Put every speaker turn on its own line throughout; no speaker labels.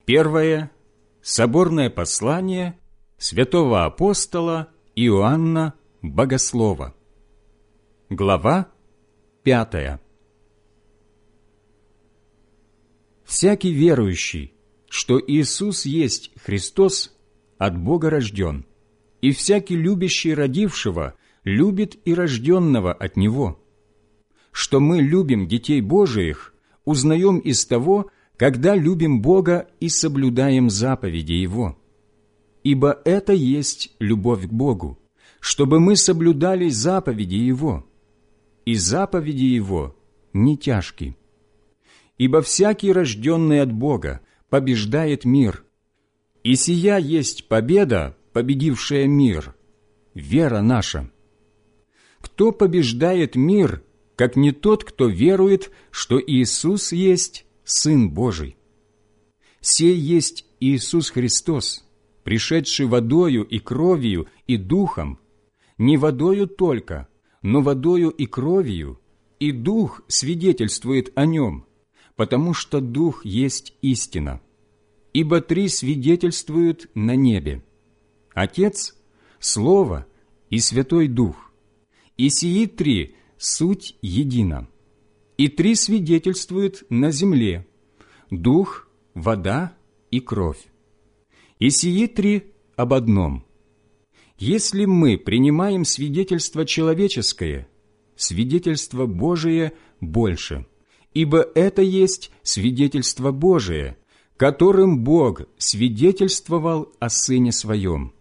Первое соборное послание святого апостола Иоанна Богослова. Глава 5. Всякий верующий, что Иисус есть Христос, от Бога рожден, и всякий любящий родившего любит и рожденного от Него. Что мы любим детей Божиих, узнаем из того, когда любим Бога и соблюдаем заповеди Его. Ибо это есть любовь к Богу, чтобы мы соблюдали заповеди Его, и заповеди Его не тяжки. Ибо всякий, рожденный от Бога, побеждает мир, и сия есть победа, победившая мир, вера наша. Кто побеждает мир, как не тот, кто верует, что Иисус есть Сын Божий? Сей есть Иисус Христос, пришедший водою и кровью и духом, не водою только, но водою и кровью, и дух свидетельствует о нем, потому что дух есть истина. Ибо три свидетельствуют на небе: Отец, Слово и Святой Дух, и сии три суть едина. И три свидетельствуют на земле: дух, вода и кровь. И сии три об одном. Если мы принимаем свидетельство человеческое, свидетельство Божие больше, ибо это есть свидетельство Божие, которым Бог свидетельствовал о Сыне Своем.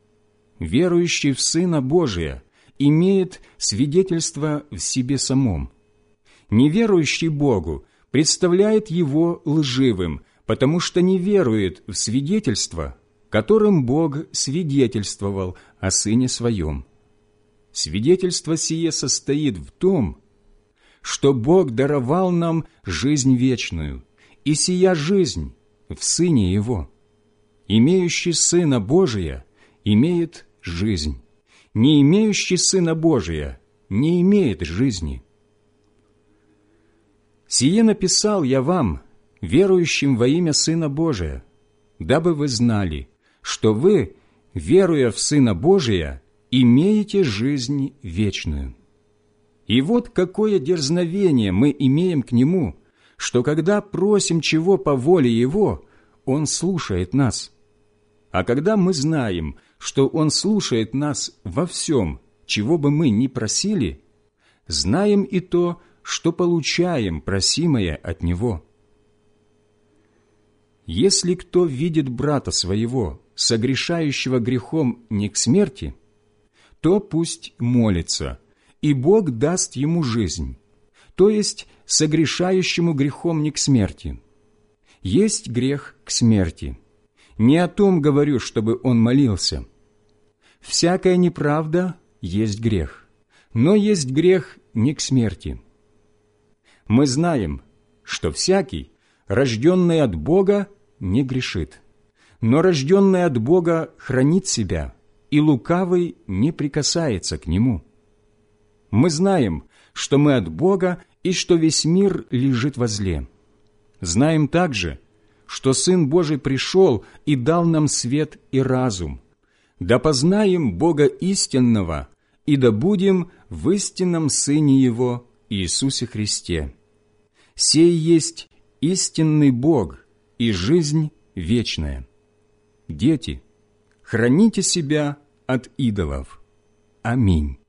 Верующий в Сына Божия имеет свидетельство в себе самом. Неверующий Богу представляет его лживым, потому что не верует в свидетельство, которым Бог свидетельствовал о Сыне Своем. Свидетельство сие состоит в том, что Бог даровал нам жизнь вечную, и сия жизнь в Сыне Его. Имеющий Сына Божия имеет жизнь, не имеющий Сына Божия не имеет жизни. Сие написал я вам, верующим во имя Сына Божия, дабы вы знали, что вы, веруя в Сына Божия, имеете жизнь вечную. И вот какое дерзновение мы имеем к Нему, что когда просим чего по воле Его, Он слушает нас. А когда мы знаем, что Он слушает нас во всем, чего бы мы ни просили, знаем и то, что получаем просимое от Него. Если кто видит брата своего, согрешающего грехом не к смерти, то пусть молится, и Бог даст ему жизнь, то есть согрешающему грехом не к смерти. Есть грех к смерти. Не о том говорю, чтобы он молился. Всякая неправда есть грех, но есть грех не к смерти. Мы знаем, что всякий, рожденный от Бога, не грешит, но рожденный от Бога хранит себя, и лукавый не прикасается к нему. Мы знаем, что мы от Бога, и что весь мир лежит во зле. Знаем также, что Сын Божий пришел и дал нам свет и разум, да познаем Бога истинного, и да будем в истинном Сыне Его, Иисусе Христе. Сей есть истинный Бог и жизнь вечная. Дети, храните себя от идолов. Аминь.